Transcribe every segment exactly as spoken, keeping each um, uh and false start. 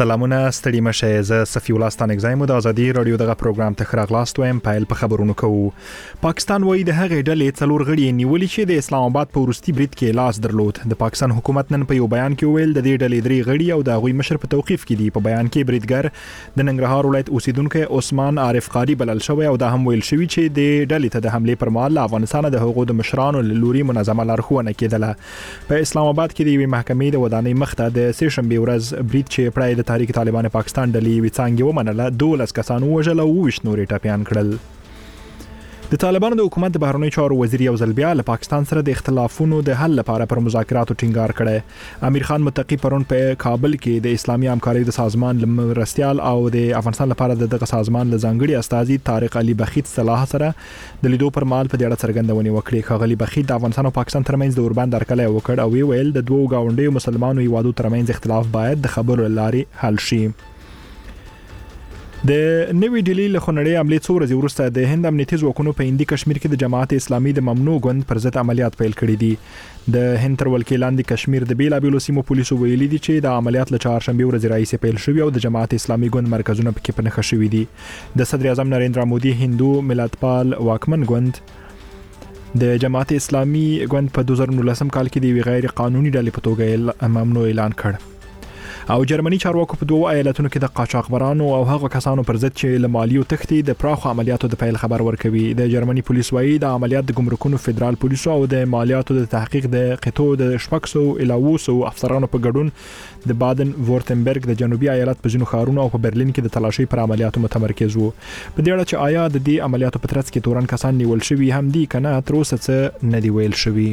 سلامونه ستړي مشه زه صفی الله ستانک زایم د ازادي رادیو دغه پروګرام ته خراغلاست وایم پایل په خبرونو کوو. پاکستان وایي د هغې ډلې څلور غړي نیولي چې د اسلام آباد په وروستي برید کې لاس درلود. د پاکستان حکومت نن په یو بیان کې ویل د دې ډلې درې غړي او د هغوی مشر په توقیف کې دي. په بیان کې بریدګر د ننګرهار ولایت اوسیدونکو عثمان عارف قاری بلل شوی او دا هم ویل شوی چې د ډلې ته د حمله پر مهال افغانستان د حقوقو د مشرانو لوري منظمه لارښوونه کېدله. په اسلام آباد کې د یوې محکمې د ودانۍ مخته د سه شنبه ورځ برید چې پړای د تاریخ طالبان پاکستان ډلې وڅانګې ومنله دولس کسان وژل او ویش نورې ټپیان کړل. د طالبانو د حکومت د بهرنیو چارو وزیر یو ځل بیا له پاکستان سره د اختلافونو د حل لپاره پر مذاکراتو ټینګار کړی. امیر خان متقی پرون په کابل کې د اسلامي همکارۍ د سازمان مرستيال او د افغانستان لپاره دغه سازمان له ځانګړي استازي طارق علي بخیت صلاح سره د لیدو پر مهال په دې اړه څرګندونه وکړه. خغلی بخیت د افغانستان او پاکستان ترمنځ د اوربند درکلې وکړ او ویل د دوه گاونډیو مسلمانانو هیوادو ترمنځ اختلاف باید د خبرو لارې حل شي. د نوې ډیلی له خنړې عملیات څو ورځې وروسته د هند امنیتي ځواکونو په هندي کشمیر کې د جماعت اسلامي د ممنوع ګوند پر ضد عملیات پیل کړي دي. د هند تر ولکې لاندې کشمیر د بیلابیلو سیمو پولیسو ویلي دي چې د عملیات له چهارشنبه ورځې راهیسې پیل شوي او د جماعت اسلامي ګوند مرکزونه پکې په نښه شوي دي. د صدر اعظم نریندرا مودي هندو ملتپال واکمن ګوند د جماعت اسلامي ګوند په دوه زره نولسم کال کې د غیر قانوني ډلې په توګه ممنوع اعلان کړ. او جرمني چارواکو په دوه ایالتونو کې د قاچاقبرانو او هغه کسانو پر ضد چې له مالیو تختی د پراخو عملیاتو د پیل خبر ورکوي. د جرمني پولیس وایي د عملیات د ګمرکونو فدرال پولیسو او د مالیاتو د تحقیق د قطو د شپږسو الاوسو افسرانو په ګډون د بادن وورتنبرګ د جنوبي ایالت په ځینو ښارونو او په برلین کې د تلاشي پر عملیاتو متمرکز وو. په دې اړه چې آیا د دې عملیاتو په ترڅ کې تورن کسان نیول شوي هم دي کنه تر اوسه څه نه دی ویل شوی.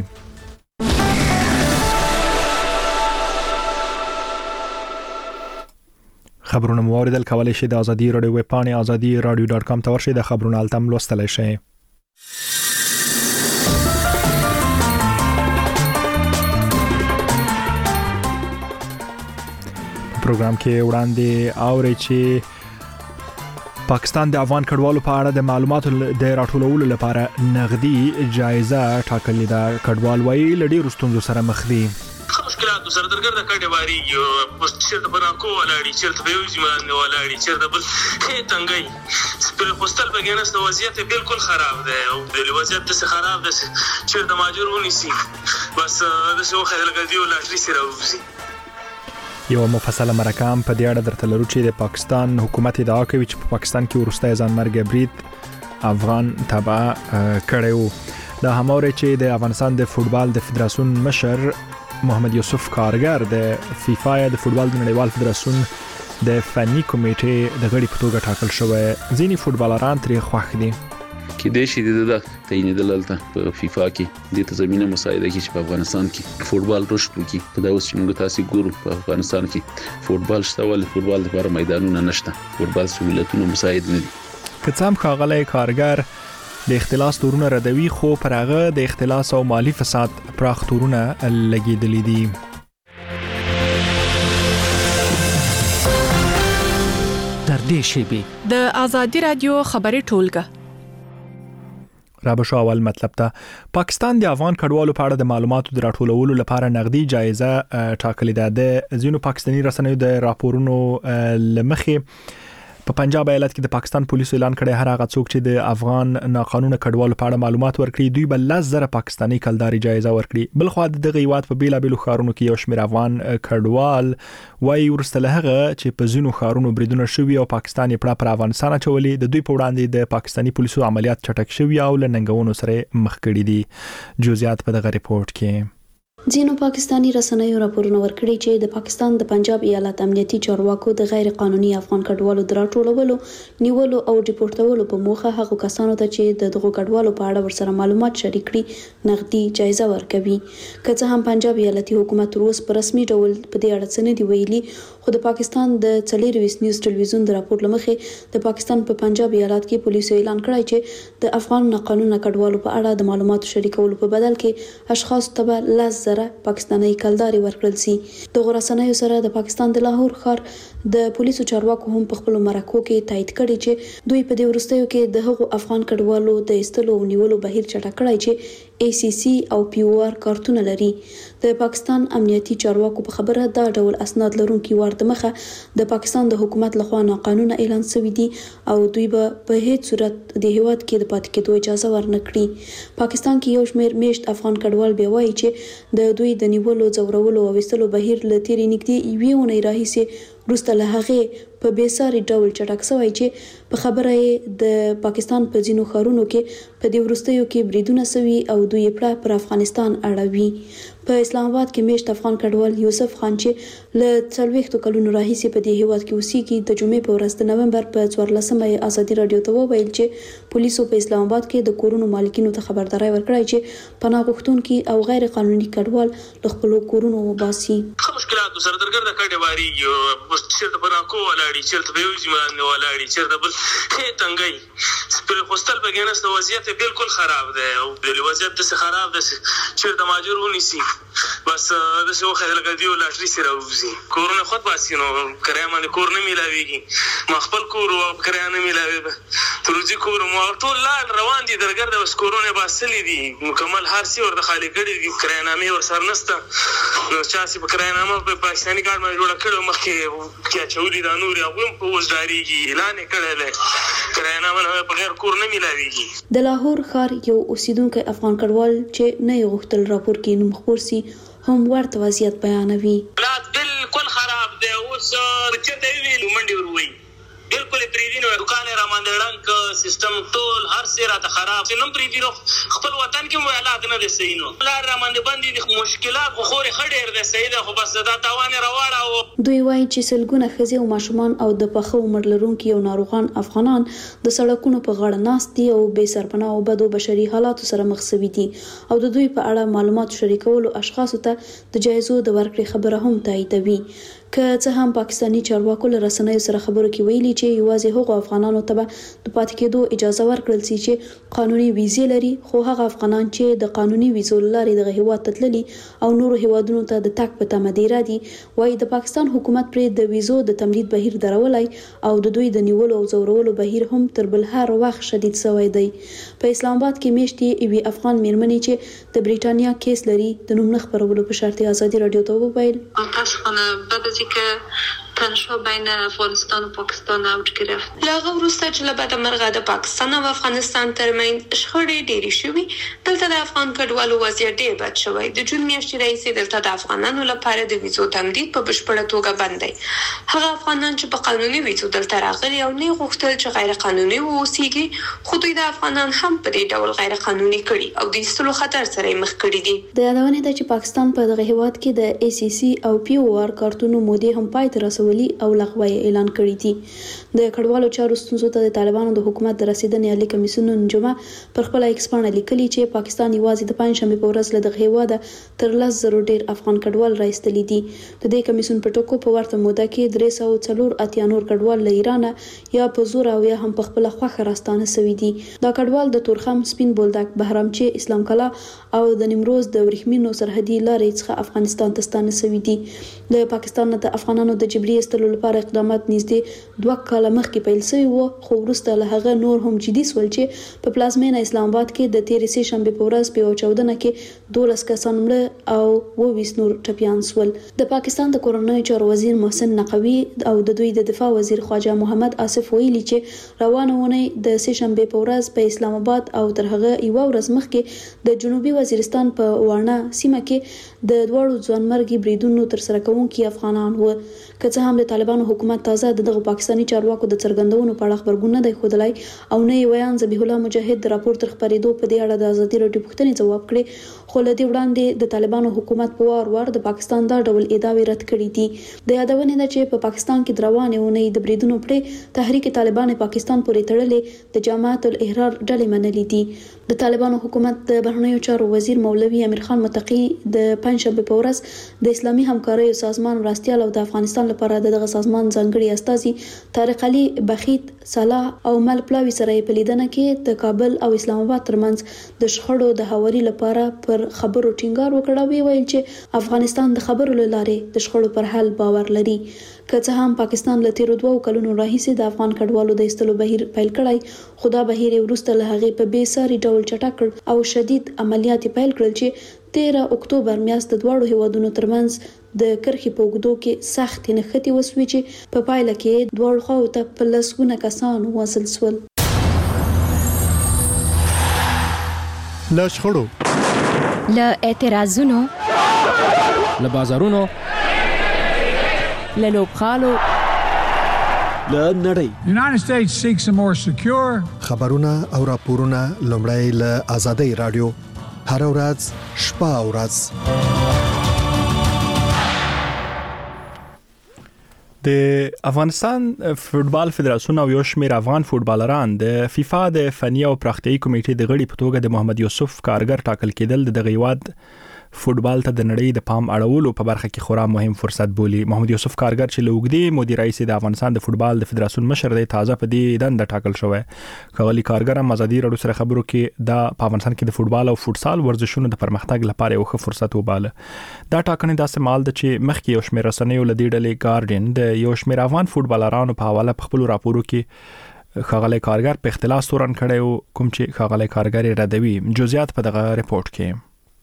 خبرونه مو اوریدل کولای شئ د ازادي رادیو ویب پاڼې ازادي رادیو ډاټ کام ته ورشئ د خبرونو التم لوستلای شئ. پروګرام کې وړاندې اوري چې پاکستان د افغان کډوالو په اړه د معلوماتو د راټولولو لپاره نغدي جایزه ټاکلې ده. کډوال وایي له ډېرو ستونزو سره مخ دي. مشکلات سره درګرده کډه واري یو چیرته برانکو ولاړی چیرته به یو ځمان ولاړی چیرته بل هي تنګي سپر پوسټل بګینس د وضعیت بالکل خراب ده او د وضعیت څخه خراب ده چیرته ماجور ونیسي بس د څو خلک دی ولاتري سره وځي. یو مفصله مرکه په دې اړه درته لرو چې د پاکستان حکومت ادعا کوي چې په پاکستان کې ورسته ځان مرګ برید افغان تبع کړو. دا هموره چې د افغانستان د فوتبال د فدراسیون مشر محمد یوسف کارګر د فیفا د فوتبال د نړیوال فدراسیون د فني کمیټې د غړي په توګه ټاکل شوی. ځینې فوتبالران ترې خوښ دي کې د شي د تعین دلالت په فیفا کې د تضمینه مساعده کې چې په افغانستان کې فوتبال رشد وکړي. په دا اوس چې موږ تاسو ګورو په افغانستان کې فوتبال شته ول فوتبال لپاره میدانونه نشته فوتبال سہولتونه مساعد نه دي. که څه هم ښاغلی کارګر د اختلاس تورونه ردوي خو پر هغه د اختلاس او مالی فساد پراخ تورونه لګیدلې دي. تر دې شیبې د ازادي رادیو خبري ټولګه رابشو اول مطلب ته پاکستان د افغان کډوالو په اړه د معلوماتو د راټولولو لپاره نغدي جایزه ټاکلې ده. د ځینو پاکستاني رسنیو د راپورونو لمخې په پنجاب ایالت کې د پاکستان پولیسو اعلان کړی هر هغه څوک چې د افغان ناقانونه کډوالو په اړه معلومات ورکړي دوی به لس زره پاکستاني کلداري جایزه ورکړي. بل خو د دغه هیواد په بیلابیلو ښارونو کې یو شمېر افغان کډوال وایي ورسته له هغه چې په ځینو ښارونو بریدونه شوي او پاکستان یې پړه پر افغانستان اچولي د دوی په وړاندې د پاکستاني پولیسو عملیات چټک شوي او له ننګونو سره مخ کړي دي. جزئیات په دغه ریپورت کې ځینو پاکستاني رسنیو راپورونه ورکړي چې د پاکستان د پنجاب ایالت امنیتي چارواکو د غیر قانوني افغان کډوالو د راټولولو، نیولو او ډیپورټولو په موخه هغو کسانو ته چې د دغو کډوالو په اړه ورسره معلومات شریک کړي نغدي جایزه ورکوي. که څه هم پنجاب ایالتي حکومت روس په رسمي ډول په دې اړه څه نه دی ویلي، خو د پاکستان د څلورویشت نیوز ټلویزیون د راپور لمخې د پاکستان په پنجاب ایالت کې پولیسو اعلان کړی چې د افغان ناقانونه کډوالو په اړه د معلوماتو شریکولو په بدل کې اشخاص ته لس زره پاکستاني کلداري ورکړل سي. د غرسنیو سره د پاکستان د لاهور ښار د پولیسو چارواکو هم په خپل مرکو کې تایید کړی چې دوی په دې ورستیو کې د هغو افغان کډوالو د ایستلو او نیولو بهیر چټک کړی چې ای سی سی او پی او آر کارتونه لري. د پاکستان امنیتي چارواکو په خبره دا ډول اسناد لرونکي وارد مخه د پاکستان د حکومت لخوا ناقانونه اعلان شوی دي او دوی به په هیڅ صورت د هیواد کې د پاتې کېدو اجازه ورنکړي. پاکستان کې یو شمېر میشت افغان کډوال بیا وایي چې د دوی د نیولو، ځورولو او وستلو بهیر له تیرې نږدې یوې اونۍ راهیسې وروسته له هغې په بېساري ډول چټک شوی چې په خبره یې د پاکستان په ځینو ښارونو کې په دې وروستیو کې بریدونه شوي او دوی یې پړه پر افغانستان اړوي. په اسلام آباد کې میشت افغان کډوال یوسف خان چې له څلوېښتو کلونو راهیسې په دې هیواد کې اوسېږي د جمعې په ورځ د نومبر په څوارلسمه یې ازادي راډیو ته وویل چې پولیسو په اسلام آباد کې د کورونو مالکینو ته خبرداری ورکړی چې پناه غوښتونکي او غیر قانوني کډوال له خپلو کورونو وباسي. ښه مشکلات سره درګرده کډې واري چیرته پناه کو ولاړي چیرته به یو ځمان ولاړي چیرته بل ښه تنګي پر خوستل بګینس د وضعیت بالکل خراب دی او د وضعیت څخه خراب دی چیرته ماجر ونیسي بس د څه وخت لګا دیو لاټري سره وځي کورونه خود باسي نو کرایه باندې کور نه میلاويږي ما خپل کور او کرایه نه میلاوي تروزي کور مو ټول لار روان دي درګرده بس کورونه باسلې دي مکمل هر څه ورته خالی کړي دي کرایه نامې ور سره نسته نو چاسي په کرایه نامه په پاکستاني کارت باندې جوړ کړو مخکې کیا چولې دا نور هغه په وزداريږي اعلان کړل کرایه نامه په غیر کور نه میلاويږي. د لاهور ښار یو اوسیدونکو افغان کډوال چې نه غوښتل راپور کې نوم خپور سي هم ورته وضعیت بیانوي. حالات بالکل خراب دي اوس چته ویل منډي وروي بالکل پریدینو دکان را باندې ډنګ سیستم ټول هر څه راته خراب نن پریدینو خپل وطن کې حالات نه دي صحیح نو لار را باندې باندې د مشکلات خو خوري خډیر دي صحیح ده خو بس دا تاوان راوړاو. دوی وایي چې سلګونه ښځې او ماشومان او د پخو عمر لرونکي او ناروغان افغانان د سړکونو په غاړه ناست دي او بې سرپناه او بدو بشري حالاتو سره مخ شوي دي او د دوی په اړه معلومات شریکولو اشخاصو ته د جایزو د ورکړې خبره هم تاییدوي. که څه هم پاکستاني چارواکو له رسنیو سره خبرو کې ویلي چې یوازې هغو افغانانو ته به د پاتې کېدو اجازه ورکړل شي چې قانوني ویزې لري خو هغه افغانان چې د قانوني ویزو لارې دغه هیواد ته تللي او نورو هیوادونو ته د تګ په تمه دی را دي وایي د پاکستان حکومت پرې د ویزو د تمدید بهیر درولای او د دوی د نیولو او ځورولو بهیر هم تر بل هر وخت شدید شوی دی. په اسلام آباد کې میشتې یوې افغان میرمنې چې د بریټانیا کیس لري د نوم نه خپرولو په شرط ازادي راډیو ته وویل متاسفانه که تنشا بین افغانستان و پاکستان اوج گرفت. لاغه وروسته چې له بده مرغه د پاکستان او افغانستان ترمنځ شخړې ډېرې شوې دلته د افغان کډوالو وضعیت ډېر بد شوی. د جون میاشتې راهیسې دلته د افغانانو لپاره د ویزو تمدید په بشپړه توګه بند دی. هغه افغانان چې په قانوني ویزو دلته راغلي او نه غوښتل چې غیر قانوني واوسېږي خو دوی د افغانان هم په دې ډول غیر قانوني کړي او د ایستلو خطر سره مخ کړي دي. د یادونې ده چې پاکستان په دغه هیواد کې د ای سی سی او پی او آر کارتونو مودې هم پای ته رسولي او لغوه اعلان کړی دي. د کډوالو چارو ستونزو ته د طالبانو د حکومت د رسیدنې عالی کمیسیون نن جمعه پر خپل ایکس باندې لیکلي چې پاکستان یوازې د پنځشنبه په ورځ له دغه هیواده تر لس زره ډیر افغان کډوال راایستلي دي. د دې کمیسیون په ټکو په ورته موده کې درې سوه څلور اتیا نور کډوال له ایران یا په زور او یا هم په خپل خوخه راستانه شوي دي. دا کډوال د تورخم، سپین بولدک، بهرامچه، اسلام کلا او د نیمروز د ورېښمینو سرحدي لارې څخه افغانستان ته ستانه شوي دي. د پاکستان د افغانانو د جبري ایستلو لپاره اقدامات نږدې دوه کاله مخکې پیل شوي وو خو وروسته له هغه نور هم جدي سول چې په پلازمینه اسلام آباد کې د تېرې سې شنبې په ورځ په یوه چاودنه کې دولس کسان مړه او اووه ویشت نور ټپیان سول. د پاکستان د کورنیو چارو وزیر محسن نقوي او د دوی د دفاع وزیر خواجه محمد آصف ویلي چې روانه اونۍ د سې شنبې په ورځ په اسلام آباد او تر هغه یوه ورځ مخکې د جنوبي وزیرستان په واڼه سیمه کې د دواړو ځوانمرګي بریدونو ترسره کوونکي افغانان وو. که څه هم د طالبانو حکومت تازه دغه پاکستاني چارواکو د څرګندونو په اړه خبرګون نه دی ښودلی او نه یې ویان ذبیح الله مجاهد د راپور تر خپرېدو په دې اړه د ازادي راډیو پوښتنې ځواب کړې خو له دې وړاندې د طالبانو حکومت په وار وار د پاکستان دا ډول ادعاوې رد کړي دي. د یادونې ده چې په پاکستان کې د روانې اونۍ د بریدونو پړې تحریک طالبان پاکستان پورې تړلې د جماعت الاحرار ډلې منلې دي. د طالبانو حکومت د بهرنیو چارو وزیر مولوي امیر خان متقي د پنځشنبه په ورځ د اسلامي همکاریو سازمان مرستیال او د افغانستان لپاره لپاره دغه سازمان ځانګړي استازي طارق علي بخیت صلاح او مل پلاوی سره په لیدنه کې د کابل او اسلام آباد ترمنځ د شخړو د هواري لپاره پر خبرو ټینګار وکړ، وی ویل چې افغانستان د خبرو لاره د شخړو پر حل باور لري. که څه هم پاکستان له تیرو دوو کلونو راهیسې د افغان کډوالو د ایستلو بهیر پیل کړی، خو دا بهیر وروسته له هغې په بې ساري ډول چټک کړ او شدید عملیات پیل کړل چې تیرا اکتوبر میاشت د دواړو هیوادونو ترمنځ د کرخې په اوږدو کې سخت نښتې وسوې چې په پایله کې دواړو خواو ته په لسګونه کسان وصل شول. له شخړو، له اعتراضونو، له بازارونو، له لوبغالو، له نړۍ. United States seeks a more secure. خبرونه او راپورونه لومړی له آزادۍ رادیو هر ورځ شپه او ورځ. د افغانستان فوتبال فدراسیون او یو شمېر افغان فوتبالران د فیفا د فني او پراختیایي کمیټې د غړي په توګه د محمد یوسف کارګر ټاکل کېدل د هیواد فوتبال ته د نړۍ د پام اړولو په برخه کې خورا مهم فرصت بولي. محمد یوسف کارګر چې لوګدي مدیر رئیس د افغانستان د فوتبال د فدراسیون مشر دی، تازه په دې دنده ټاکل شوی. کغلی کارګر هم ازادي رادیو سره خبرو کې د افغانستان کې د فوتبال او فوتسال ورزشونو د پرمختګ لپاره یو ښه فرصت وباله. دا ټاکنه داسې مال ده چې مخکې یو شمېر رسنیو له دې ډلې ګارډین د یو شمېر افغان فوتبالرانو په حواله په خپل راپورو کې خغلی کارګر په اختلاس تورن کړی، کوم چې خغلی کارګر ردوي. جزئیات په دغه ریپورت کې.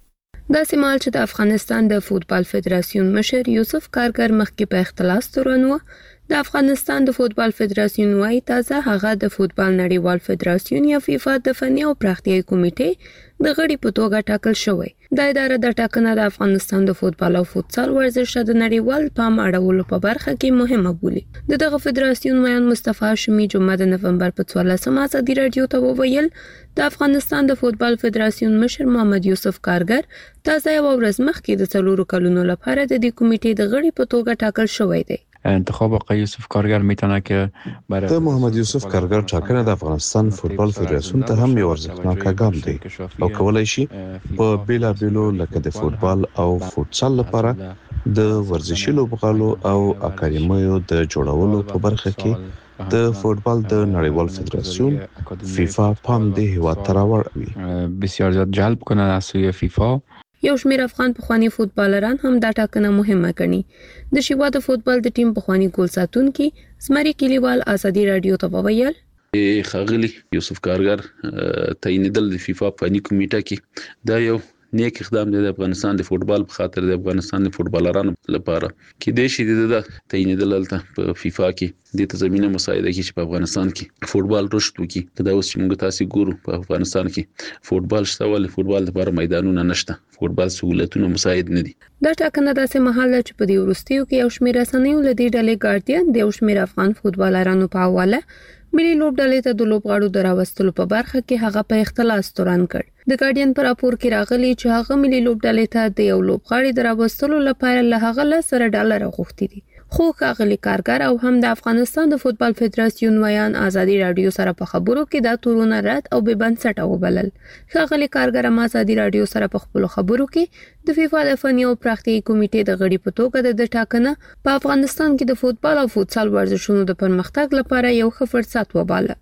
دا سیمال چې د افغانستان د فوتبال فدراسیون مشر یوسف کارګر مخکې په اختلاس تورن و، د افغانستان د فوتبال فدراسیون وايي تازه هغه د فوتبال نړیوال فدراسیون یا فیفا د فني او پراختیایي کمیټې د غړي په توګه ټاکل شوی. د اداره د ټاکنه د افغانستان د فوتبال او فوتسال ورزش د نړیوال پام اړولو په برخه کې مهمه بولي. دغه فدراسیون میان مصطفی شمی جمعه د نومبر په څوارلسمه ازادي رادیو ته وویل د افغانستان د فوتبال فدراسیون مشر محمد یوسف کارګر تازه یو ورځ مخکې د څلورو کلونو لپاره د دې کمیټې د غړي په توګه ټاکل شوی دی. انتخاب آقای یوسف کارگر میتونه که برای د محمد یوسف کارگر ټاکنه د افغانستان فوتبال فدراسیون ته هم یو ارزښتناک ګام دی او کولای شي په بیلابیلو لکه د فوتبال او فوتسال لپاره د ورزشي لوبغالو او اکاډمیو د جوړولو په برخه کې د فوتبال د نړیوال فدراسیون فیفا پام د هیواد تراوړوي، بسیار زیاد جلب کنه از سوی فیفا. یو شمېر افغان پخوانی فوتبالران هم دا ټاکنه مهمه ګڼي. د شیوا د فوتبال د ټیم پخوانی ګول ساتونکي زمري کلیوال ازادي رادیو ته وویل خغلی یوسف کارګر تعینېدل د فیفا فني کمیټه کې دا یو نیک اقدام دی د افغانستان د فوتبال په خاطر د افغانستان د فوتبالرانو لپاره کې د شي د تعینېدل په فیفا کې د تضمینه مساعده کې چې په افغانستان کې فوتبال رشد وکړي. دا اوس چې موږ تاسو ګورو په افغانستان کې فوتبال شته، ولې فوتبال لپاره میدانونه نشته، فوتبال سہولتونه مساعد نه دي. دا ټاکنه داسې مهال چې په دې وروستیو کې یو شمېر رسنیو له دې ډلې ګارډین د یو شمېر افغان فوتبالرانو په حواله ملي لوبډلې ته د لوبغاړو د راوستلو په برخه کې هغه په اختلاس تورن کړ. د ګارډین پر راپور کې راغلی چې هغه ملي لوبډلې ته د یو لوبغاړي د راوستلو لپاره له هغه لسره ډالر غوښتي دي. خو ښاغلی کارګر او هم د افغانستان د فوتبال فدراسیون ویان ازادي رادیو سره په خبرو کې دا تورونه رد او بې بنسټه وبلل. ښاغلی کارګر هم ازادي رادیو سره په خپل خبرو کې د فیفا د فني او پراختیایي کمیټې د غړي په توګه د ټاکنه په افغانستان کې د فوتبال او فوتسال ورزشونو د پرمختګ لپاره یو ښه فرصت وباله.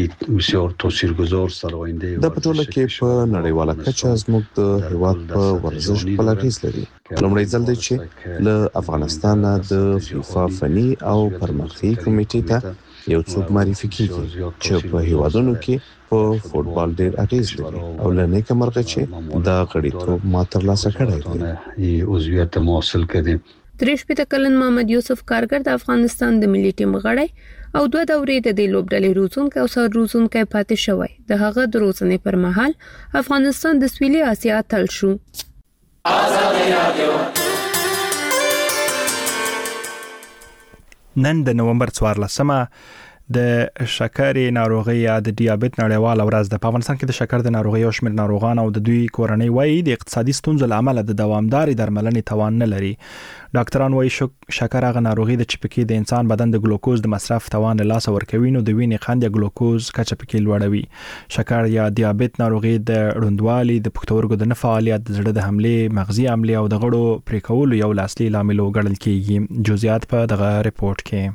دا په ټوله کې په نړیواله کچه زموږ د هیواد په ورزش خپل اغیز لري. لومړی ځل دی چې له افغانستان د فیفا فني او پرمختیایي کمیټې ته یو څوک معرفي کیږي چې په هیوادونو کې په فوتبال ډېر اغیز لري او له نیکه مرغه چې دا غړیتوب ما ترلاسه کړی دی. عضویت حاصل کړي. دریش پته کلن محمد یوسف کارګر د افغانستان د ملي ټیم غړی او دوه دورې د دې لوبډلې روزونکو او سر روزونکو پاتې شوی. د هغه د روزنې پر مهال افغانستان د سویلي اسیا تل شو. نن د نومبر څوارلسمه د شکرې ناروغي یا د ډیابېت نړیواله ورځ د افغانستان کې د شکر د ناروغي او شمېر ناروغان او د دوی کورنۍ وایي د اقتصادي ستونزو له امله د دوامدارې درملنې توان نه لري. ډاکټران وایي شکر هغه ناروغي ده چې پکې د انسان بدن د ګلوکوز د مصرف توان له لاسه ورکوي نو د وینې قند یا ګلوکوز کچه پکې لوړوي. شکر یا ډیابېت ناروغي د ړوندوالي، د پښتورګو د نه فعالیت، د زړه د حملې، مغزي حملې او د غړو پرې کولو یو لاصلي لامل ګڼل کیږي. جزئیات په دغه ریپورت کې.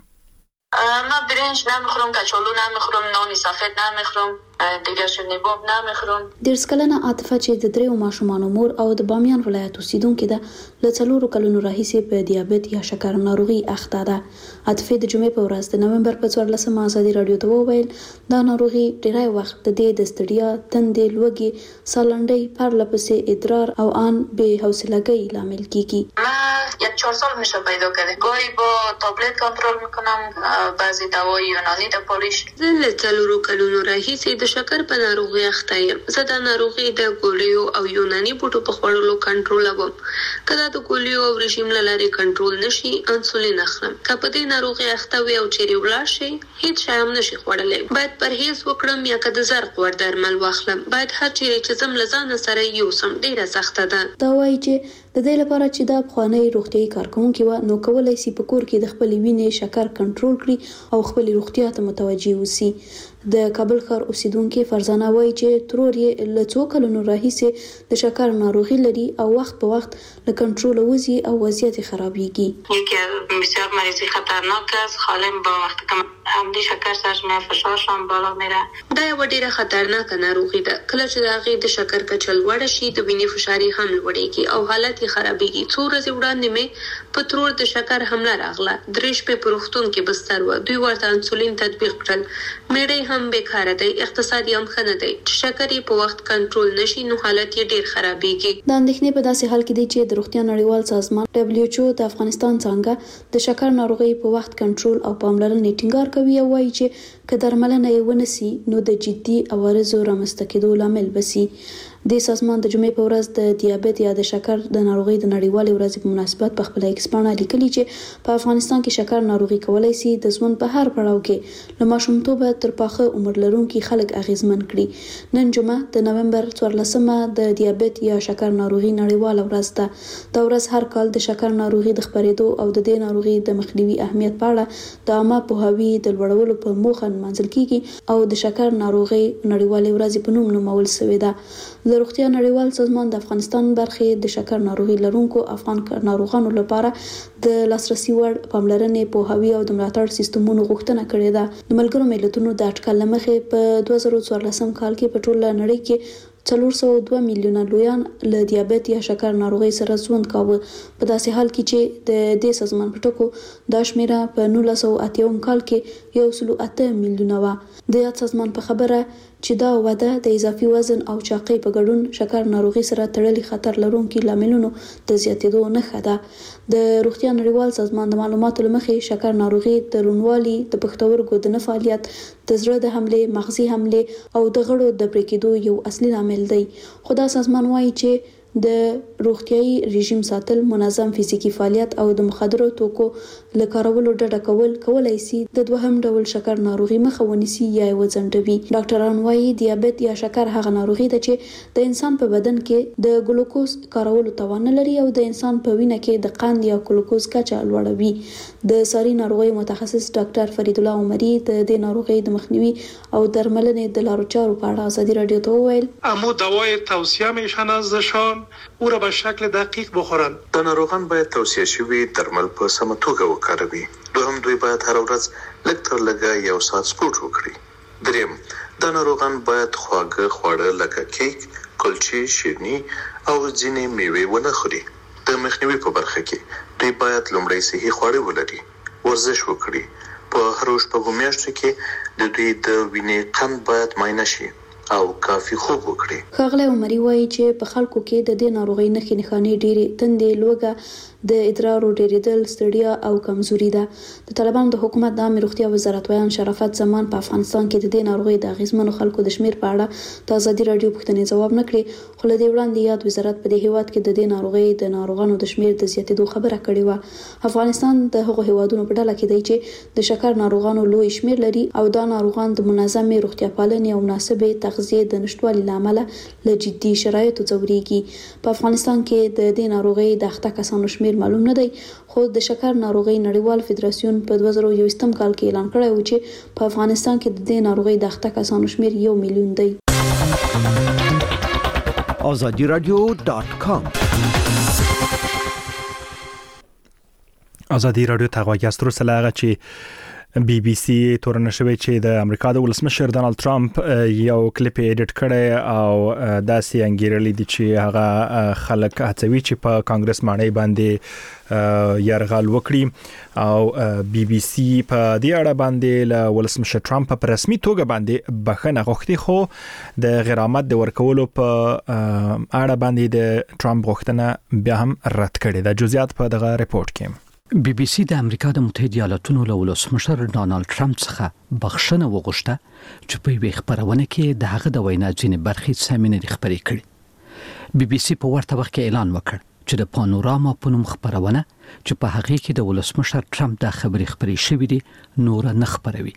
ما برنج نمیخورم، کچالو نمیخورم، نان سفید نمیخورم، دیگه شنیباب نمیخورم. د سکلنه عاطفه چې د دریو ماشومانو مور او د بامیان ولایت اوسیدونکې ده له څلورو کلونو راهیسې په ډیابېت یا شکر ناروغي اخته ده. عاطفه د جمعې په ورځ د نومبر په څوارلسمه ازادي رادیو ته وویل دا ناروغي ډیری وخت د دې د ستړیا، تندې، لوږې، سالنډۍ، پرله پسې ادرار او ان بې حوصلګۍ لامل کیږي. من یک چهار سال میشه پیدا کرده. گاهی با تابلت کنترل میکنم، بعضی دوای یونانی د پالیش. زه له څلورو کلونو راهیسې د شکر په ناروغي اخته یم. زه د ناروغي د ګولیو او یوناني بوټو په خوړلو کنټرولوم. کله د ګولیو او رژیم له لارې کنټرول نشي، انسولین اخلم. که په دې ناروغي اخته وي او چیرې ولاړ شي، هیڅ شی هم نشي خوړلی. باید پرهیز وکړم یا که د زرق وړ درمل واخلم. باید هر چیرې چې ځم له ځانه سره یوسم. ډیره سخته ده. دا وایي چې د دې لپاره چې دا پخوانی روغتیايي کارکونکي و نو کولای شي په کور کې د خپل وینې شکر کنټرول کړي او خپل روغتیا ته متوجي وسی. د کابل ښار اوسیدونکو فرزانه وایي چې ترور یې له څو کلونو راهیسې د شکر ناروغي لري او وخت په وخت له کنټرول وځي او وضعیت خرابېږي. یکی بسیار مریضی خطرناک است. خالم با وقتی که عمدی شکر سرش میره، فشارشان بالا میره. دا یو ډیره خطرناکه ناروغي ده. کله چې د هغې د شکر کچه لوړه شي د وینې فشار هم لوړېږي او حالت یې خرابېږي. څو ورځې وړاندې مې په ترور د شکر حمله راغله. درې شپې په روغتون کې بستر وه. دوی ورته انسولین تطبیق کړل. میړی هم بیکاره دی، اقتصادي هم ښه نه دی. چې شکر یې په وخت کنټرول نشي نو حالت یې ډیر خرابېږي. د اندېښنې په داسې حال کې دی چې د روغتیا نړیوال سازمان دبليو ایچ او د افغانستان څنګه د شکر ناروغي په وخت کنټرول او پاملرنې ټینګار کوي او وایي چې که درملنه یې ونسي نو د جدي عوارضو رامنځته کېدو لامل بسي. د سازمان د جمعې په ورځ د ډیابېت یا د شکر د ناروغي د نړیوالې ورځې په مناسبت په خپل ایکس پاڼه لیکلي چې په افغانستان کې شکر ناروغي کولای شي د ژوند په هر پړاو کې له ماشومتوبه تر پاخه عمر لرونکي خلک اغیزمن کړي. نن جمعه د نومبر څوارلسمه د ډیابېت یا شکر ناروغي نړیواله ورځ ده. دا ورځ هر کال د شکر ناروغي د خپرېدو او د دې ناروغي د مخنیوي اهمیت په اړه د عامه پوهاوي د لوړولو په موخه نمانځل کیږي او د شکر ناروغي نړیوالې ورځ په نوم نومول شوې ده. د روغتیا نړیوال سازمان د افغانستان برخې د شکر ناروغي لرونکو افغان ناروغانو لپاره د لاسرسي وړ پاملرنې، پوهاوي او د ملاتړ سیستمونو غوښتنه کړې ده. د ملګرو ملتونو د اټکل له مخې په دوه زره څوارلسم کال کې په ټوله نړۍ کې څلور سوه دوه میلیونه لویان له ډیابېت یا شکر ناروغي سره ژوند کاوه. په داسې حال کې چې د دې سازمان په ټکو دا شمیره په نولس سوه اته اویا کال کې یو سل اته میلیونه و. د یاد سازمان په خبره چې دا وده د اضافي وزن او چاقۍ په ګډون شکر ناروغي سره تړلي خطر لرونکي لاملونو د زیاتېدو نښه ده. د روغتیا نړیوال سازمان د معلوماتو له مخې شکر ناروغي د روڼوالي، د پښتورګو د نه فعالیت، د زړه د حملې، مغزي حملې او د غړو د پرې کېدو یو اصلي لامل دی. خو دا سازمان وایي چې د روغتيایي رژیم ساتل، منظم فزیکی فعالیت او د مخدرو توکو له کارولو ډډه کول کولای شي د دوهم ډول شکر ناروغي مخه ونیسي یا وځنډوي. ډاکټران وایي ډیابېت یا شکر هغه ناروغي ده چې د انسان په بدن کې د ګلوکوز کارولو توان نه لري او د انسان په وینه کې د قند یا ګلوکوز کچه لوړوي. د ساري ناروغي متخصص ډاکټر فرید الله عمري د دې ناروغي د مخنیوي او درملنې د لارو چارو په اړه ازادي رادیو ته وویل اما دوای توصیه میشن ازشان او را به شکل دقیق بخورن. د ناروغان باید توصیه شوی درمل په سمه توګه وکاروي. دوهم دوی باید هر ورځ لږ تر لږه یو ساعت سپورت وکړي. دریم د ناروغان باید خواږه خواړه لکه کیک، کلچې، شیرني او ځینې میوې ونه خوري. د مخنیوي په برخه کې دوی باید لومړی صحي خواړه ولري، ورزش وکړي. په هر شپږو میاشتو کې د دوی د وینې قند باید معاینه شي او کافي خوب وکړي. ښاغلی عمري وایي چې په خلکو کې د دې ناروغۍ نښې نښانې ډېرې تندې، لوږه، د ادرارو ډېرېدل، ستړیا او کمزوري ده. د طالبانو د حکومت د عامې روغتیا وزارت ویان شرافت زمان په افغانستان کې د دې ناروغۍ د اغېزمنو خلکو د شمېر په اړه د ازادي راډیو پوښتنې ځواب نه کړې، خو له دې وړاندې یاد وزارت په دې هیواد کې د دې ناروغۍ د ناروغانو د شمېر د زیاتېدو خبره کړې وه. افغانستان د هغو هیوادونو په ډله کې دی چې د شکر ناروغانو لوی شمېر لري او دا ناروغان د منظمې روغتیا پالنې او مناسبې تغذیې د نشتوالي له امله له جدي شرایطو ځورېږي. په افغانستان کې د دې ناروغۍ د اخته کسانو شمېر معلوم نه دی، خو د شکر ناروغۍ نړیوال فدراسیون په دوه زره یوویشتم کال کې اعلان کړی و چې په افغانستان کې د دې ناروغۍ د اخته کسانو شمېر یو میلیون دی. آزادی رادیو ډاټ کام آزادی رادیو ته غواړي استرو سلاغه چې بي بي سي تورنه شوی چې د امریکا د ولسمشر ډونالد ټرمپ یو کلیپ ایډیټ کړی او داسې انګیرلی دي چې هغه خلک هڅوي چې په کانګرس مانۍ باندې يرغل وکړي او بي بي سي په دې اړه باندې له ولسمشر ټرمپ په رسمي توګه باندې بخښنه غوښتي، خو د غرامت د ورکولو په اړه باندې د ټرمپ غوښتنه بیا هم رد کړې ده. جزئیات په دغه ریپورت کې. بي بي سي د امریکا د متحده ایالاتونو له ولسمشر ډونالد ټرمپ څخه بخښنه وغوښته چې په یوه خبرونه کې د هغه د وینا ځینې برخې سمې نه خبرې کړې. بي بي سي په ورته وخت کې اعلان وکړ چې د پانوراما په نوم خبرونه چې په هغه کې د ولسمشر ټرمپ د خبرې خبرې شوې دي نور نه خبروي.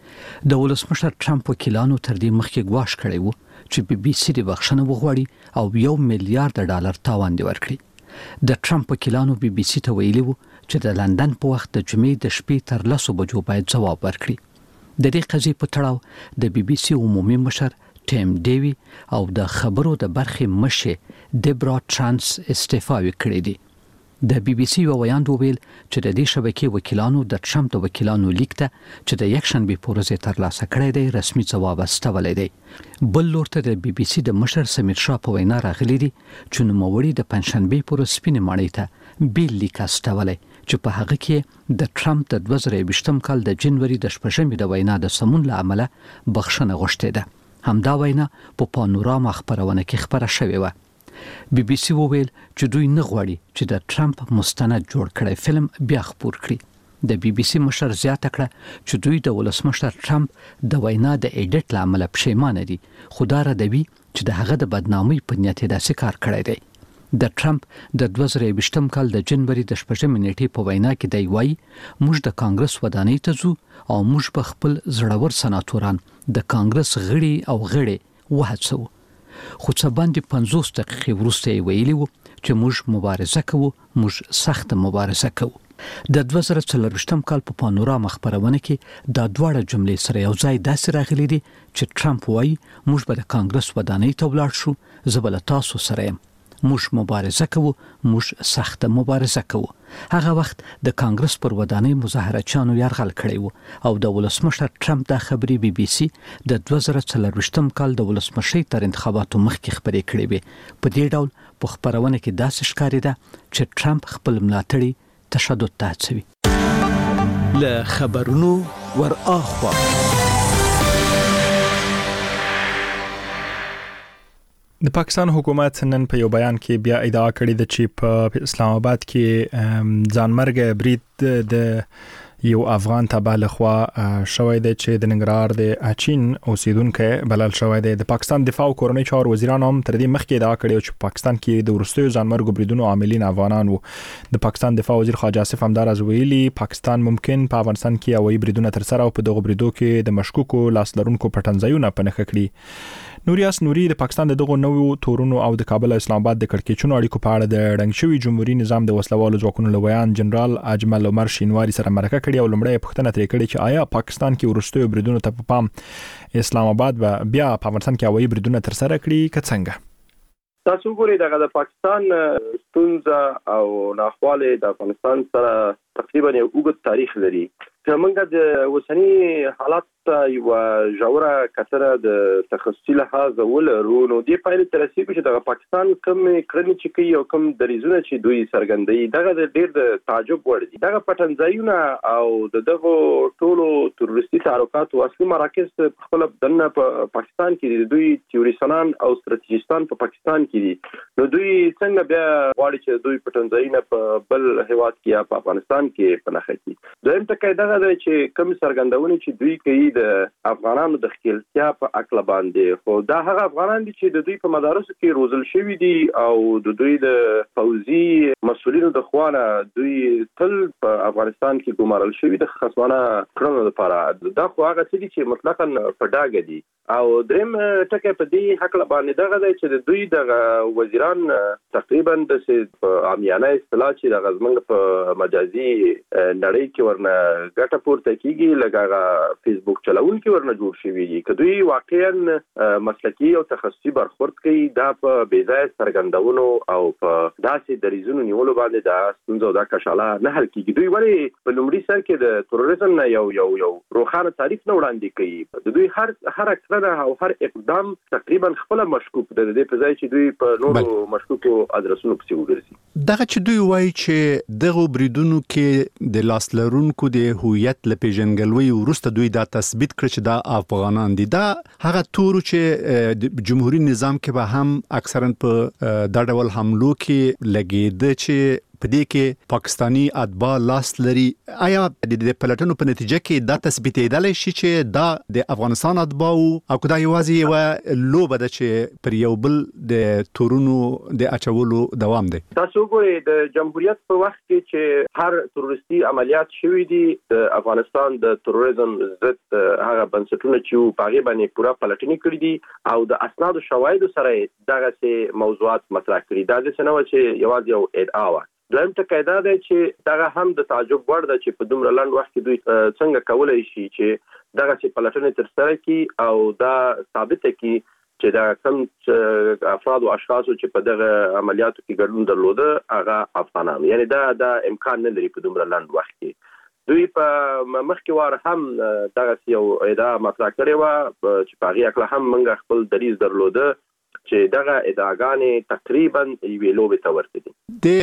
د ولسمشر ټرمپ وکیلانو تر دې مخکې ګواښ کړی وو چې بي بي سي د بخښنه وغواړي او یو میلیارډ ډالر تاوان دی ورکړي. د ټرمپ وکیلانو بي بي سي ته ویلي وو چې د لندن په وخت د جمعې د شپې تر لسو بجو باید ځواب ورکړي. د دې قضیې په تړاو د بي بي سي عمومي مشر ټیم ډیوي او د خبرو د برخې مشر دیبرا ترانس استعفا وکړې دي. د بي بي سي یو ویاند ویل چې د دې شبکې وکیلانو د ټرمپ د وکیلانو لیک ته چې د یکشنبه په ورځ ترلاسه کړی دی رسمي ځواب استولی دی. بل لور ته د بي بي سي د مشر سمیر شاه په وینا راغلی دی چې نوموړي د پنځشنبه په ورځ سپینې ماڼۍ ته بیل لیک استولی چې په هغه کې د ټرمپ د دوه زره یوویشتم کال د جنوري د شپږمې د وینا د سمون له امله بخښنه غوښتې ده. همدا وینا په پانوراما خبرونه کې خبره شوې وه. بي بي سي وویل چې دوی نه غواړي چې د ټرمپ مستند جوړ کړی فلم بیا خپور کړي. د بي بي سي مشر زیاته کړه چې دوی د ولسمشر ټرمپ د وینا د ایډیټ له امله پښیمانه دي، خو دا ردوي چې د هغه د بدنامۍ په نیت یې داسې کار کړی دی. د ټرمپ د دوه زره یوویشتم کال د جنوري د شپږمې نیټې په وینا کې دی وایي موږ د کانګرس ودانۍ ته ځو او موږ په خپل زړور سناتوران د کانګرس غړي او غړي وهڅوو. خو څه باندې پنځوس دقیقې وروسته یې ویلي وو چې موږ مبارزه کوو، موږ سخت مبارزه کوو. د دوه زره څلرویشتم کال په پانوراما خبرونه کې دا دواړه جملې سره یو ځای داسې راغلي دي چې ټرمپ وایي موږ به د کانګرس ودانۍ ته ولاړ شو، زه به له تاسو سره یم، موږ مبارزه کوو، موږ سخت مبارزه کوو. هغه وخت د کانګرس پر ودانۍ مظاهرچیانو یرغل کړی وو او د ولسمشر ټرمپ د خبري بي بي سي د دوه زره څلرویشتم کال د ولسمشۍ تر انتخاباتو مخکې خبرې کړې وې. په دې ډول په خبرونه کې داسې ښکارېده چې ټرمپ خپل ملاتړي تشدد ته هڅوي. له خبرونو ور اخوا د پاکستان حکومت نن په یو بیان کې بیا ادعا کړې ده چې په اسلام آباد کې ځانمرګ برید د یو افغان تبع لخوا شوی دی چې د ننګرهار د اچین اوسیدونکو بلل شوی دی. د پاکستان دفاع او کورنۍ چارو وزیران هم تر دې مخکې ادعا کړې چې پاکستان کې د ورستیو ځانمرګ بریدونو عاملین افغانان وو. د پاکستان دفاع وزیر خواجه آصف همدارز ویلي پاکستان ممکن په افغانستان کې هوایي بریدونه تر سره او په دغه بریدو کې د مشکوکو لاس لرونکو پټنځایونه په نښه کړي. نوریاس نوري د پاکستان د دغو نوو تورونو او د کابل اسلام آباد د کړکېچونو اړیکو په اړه د ړنګ شوي جمهوریت نظام د وسلوالو ځواکونو له ویان جنرال اجمل عمر شینواری سره مرکه کړې او لومړی پوښتنه ترې کړې چې آیا پاکستان کې ورستیو بریدونو ته په پام اسلام آباد به بیا په افغانستان کې هوایي بریدونه تر سره کړي که څنګه؟ تاسو ګورئ دغه د پاکستان ستونزه او ناخواله د افغانستان سره تقریبا یو اوږد تاریخ لري. زمونږ د اوسنی حالات ته یو ژوره کتنه د تخصصي لحاظ ولرو نو د پایلې تر رسیدو چې د پاکستان کوم کړنې چې کوي او کوم دریزونه چې دوی سرګندوي دغه د ډیر د تعجب وړ دي. دغه پټنځایونه او دغه ټولو تروریستي تعلقات او اصلي مراکز خپل دنه په پاکستان کې دوی تیوریسنان او ستراتیژیستان په پاکستان کې دي. نو دوی څنګه بیا غواړي چې دوی پټنځایونه په بل هیواد کې یا په افغانستان کې پنهخي. دویم ټکی دغه دی چې کوم سرګندونه چې دوی کوي د افغانانو د خپلتیا په عقل باندې، خو دا هغه افغانان دي چې د دوی په مدارسو کې روزل شوي دي او د دوی د فوزي مسؤلینو د خوانه دوی تل په افغانستان کې ګمارل شوي د خصمانه کړنو لپاره. دا خو هغه څه دي چې مطلقاً په ډاګه دي. او دریم ټکی په دې حق باندې دغه دی چې د دوی د وزیران تقریبا د عامیانه اصطلاح چې د غزمنګ په مجازي نړۍ کې ورنه ګټه پورته کیږي لکه فیسبوک چلاون کې ورنه جوړ شوی دي. که دوی واقعا مسلکی او تخصصي برخورد کوي دا په بیځای سرګندونو او په داسې دریزونو نیولو باندې دا ستونزه دا کشاله نه حل کیږي. دوی ولې په لومړي سر کې د تروریزم نه یو یو یو روښانه تعریف نه وړاندې کوي؟ د دوی هر هر کړنه او هر اقدام تقریبا خپل مشکوک د دې په ځای چې دوی په نورو مشکوکو ادرسونو پسې وګرځي. دغه چې دوی وایي چې دغه بریدونو کې د لاس لرونکو د هویت ل پیژنګلوي ورسته دوی دا تثبیت کړ چې دا افغانان دي. دا هغه تورو چې د جمهوریت نظام کې به هم اکثرا په دا ډول حملو کې لګیده چې پدې کې پاکستانی اتباع لاس لري. آیا د پلټنو په نتیجه کې دا تثبیتېدل شي چې دا د افغانستان اتباع او کدا یوازې یو لوبه ده چې پر یو بل د تورونو د اچولو دوام دی؟ تاسو ګورئ د جمهوریت په وخت کې چې هر تروریستي عملیات شوي دي د افغانستان د تروریزم ضد هغه بنسټونه چې په هغه باندې پوره پلټنې کړې دي او د اسناد او شواهد سره دغه سه موضوعات مطرح کړي. دا د سنوي چې یوازې یو ادعا و. دویم ټکی دا دی چې دغه هم د تعجب وړ ده چې په دومره لنډ وخت کې دوی څنګه کولای شي چې دغه چې پلټنې ترسره کړي او دا ثابت کړي چې دا کوم افراد او اشخاص چې په دغه عملیاتو کې ګډون درلوده هغه افغانان، یعنی دا د امکان نه لري په دومره لنډ وخت کې. دوی په مخکې وار هم دغه یو ادعا مطرح کړې و چې په هغه اکله هم موږ خپل دلیل درلوده چې دغه ادعاګانې تقریبا یوې لوبې ته ورته دي.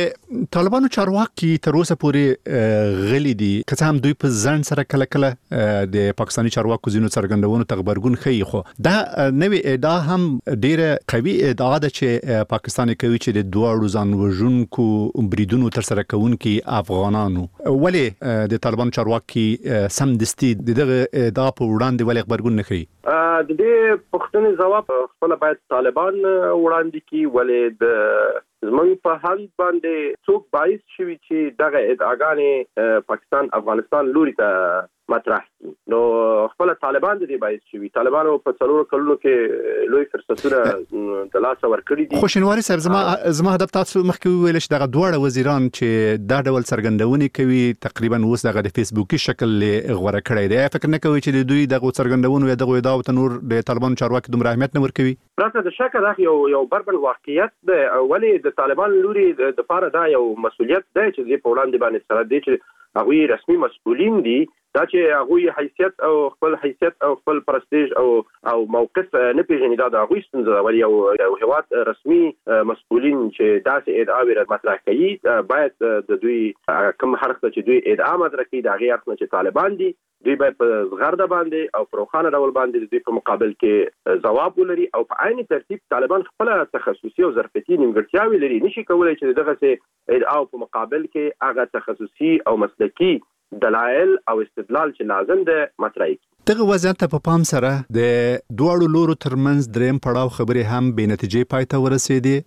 د طالبانو چارواکي تر اوسه پورې غلي دي، که هم دوی په ځان سره کله کله د پاکستاني چارواکو زینو څرګندونو ته خبرګون ښیي، خو دا نوې ادعا هم ډیره قوي ادعا ده چې پاکستان کوي چې د دواړو ځان وژونکو بریدونو تر سره کوونکي افغانانو. ولې د طالبانو چارواکي سم دستي دغه ادعا په وړاندې ولې خبرګون نه ښیي؟ د دې پوښتنې ځواب خپل باید طالبان وړاندې کی. ولې د زمونږ په حال باندې څوک باعث شوي چې دغه ادعاګانې پاکستان افغانستان لوري ته مطرح کړي؟ نو خپل طالبان د دې باعث شوي. طالبانو په څلورو کلونو کې لوی فرصتونه د لاسه ورکړي دي. خوشنواري صاحب، زما زما هدف تاسو مخکې ویل چې دغه دواړه وزیران چې دا ډول څرګندونې کوي تقریبا اوس دغه د فیسبوکي شکل غوړه کړی دی. فکر نه کوي چې دوی دغه څرګندونو یا دغه ادعاو ته نور د طالبانو چارواکي دومره اهمیت نه ورکوي؟ راته د شک دا یو یو بربل واقعیت دی. ولې د طالبان لوري د لپاره دا یو مسؤلیت دی چې په وړاندې باندې سره دی چې هغه رسمي مسؤلین دي، دا چې هغه حیثیت او خپل حیثیت او خپل پرستیج او او موقف نه پیژني. دا د هغه ستونزه ولې یو یو هیواد رسمي مسؤلین چې داسې ادعا مطرح کوي باید د دوی کوم حرف چې دوی ادعا مطرح کوي دا غیر چې طالبان دي، دوی باید په زغرده باندې او په روښانه ډول باندې د دوی په مقابل کې ځواب ولري او په عین ترتیب طالبان خپل تخصصي او ظرفیتي نیمګړتیاوې لري. نشي کولای چې دغه څه ادعا په مقابل کې هغه تخصصي او مسلکي دلایل او استدلال چې لازم ده مطرح کړي. دغه وضعیت په پام سره د دوړو لورو ترمنځ دریم پړاو خبرې هم بې نتیجې پای ته ورسېدې.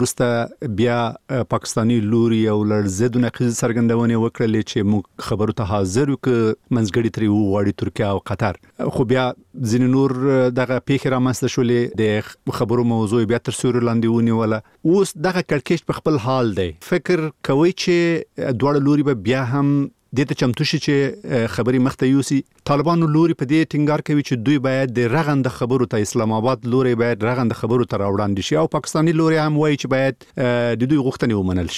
ورسته بیا پاکستانی لوري او لړزیدو نقیض څرګندونې وکړلې چې موږ خبرو ته حاضر یو که منځګړي ترې وغواړي ترکیه او قطر. خو بیا ځینې نور دغه پیښې رامنځته شولې، د خبرو موضوع بیا تر سیوري لاندې ونیوله. اوس دغه کړکېچ په خپل حال دی. فکر کوئ چې دواړه لوري به بیا هم دې ته چمتو شي چې خبرې مخته یوسي؟ طالبانو لوري په دې ټینګار کوي چې دوی باید د رغند خبرو ته، اسلام آباد لوري باید رغند خبرو ته راوړاندې شي، او پاکستاني لوري هم وایي چې باید د دوی غوښتنې ومنل شي.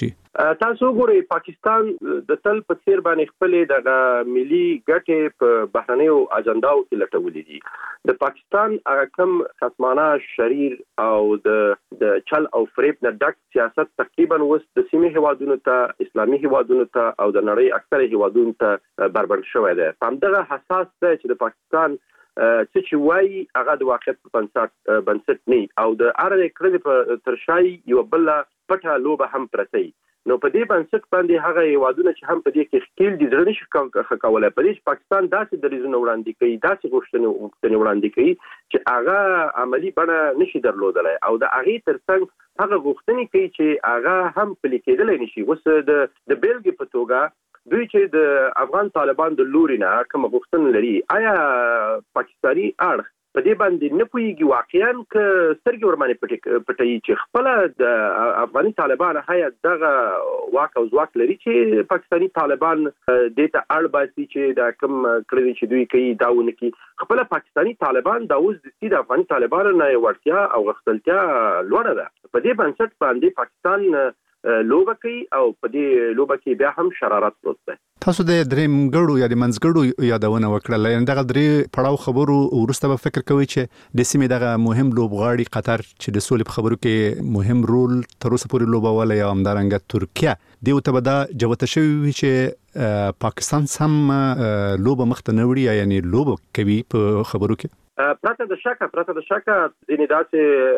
تاسو ګورئ پاکستان د تل په څیر باندې خپل د ملي ګټې په بهرنیو اجنداو کې لټولې دي د پاکستان هغه کم خصمانه شریر او د د چل او فریب نه ډک سیاست تقریبا وس د سیمې هوادونو ته اسلامي هوادونو ته او د نړۍ اکثره هوادونو ته بربند شوی دی همدغه حساس دی چې د پاکستان څه چې وایي هغه د واقعیت په بنسټ بنسټ نه او د اره کړې په ترشای یو بل پټه لوبه هم پرتې نو په دې بنسټ باندې هغه هیوادونه چې هم په دې کې خپل دي ځرني شي کولای په دې پاکستان داسې دریزونه وړاندې کوي داسې غوښتنې وړاندې کوي چې هغه عملی بڼه نشي درلودلای او د هغه ترڅنګ هغه غوښتنې کوي چې هغه هم پلي کېدلای نشي وس د د بیلګې په توګه دوی چې د افغان طالبان د لوري نه کوم غوښتنه لري آیا پاکستاني اړخ په دې باندې نه پوهیږي واقعا ک سترګې ورمانه پټي چې خپل د افغاني طالبان هيا دغه واک او ځواک لري چې پاکستاني طالبان د ته اړ باسي چې دا کوم کړی چې دوی کوي داونه کوي خپل پاکستاني طالبان دا اوس د سید افغاني طالبان نه ورتیا او غختلتیا لوړه ده په دې بنسټ باندې پاکستان لوبه کوي او په دې لوبه کې بیا هم شرارت پروت دی تاسو د دریم ګړو یا د منځګړو یادونه وکړه لکه دغه درې پړاو خبرو ورسته به فکر کوي چې د سیمې دغه مهم لوبغاړي قطر چې د سولې په خبرو کې مهم رول تر اوسه پورې لوبوله یا همدارنګه ترکیه دیو ته به دا جوته شوی چې پاکستان سم لوبه مخته نه وړي یعنی لوبه کوي په خبرو کې پرته د شکه پرته د شکه د داسې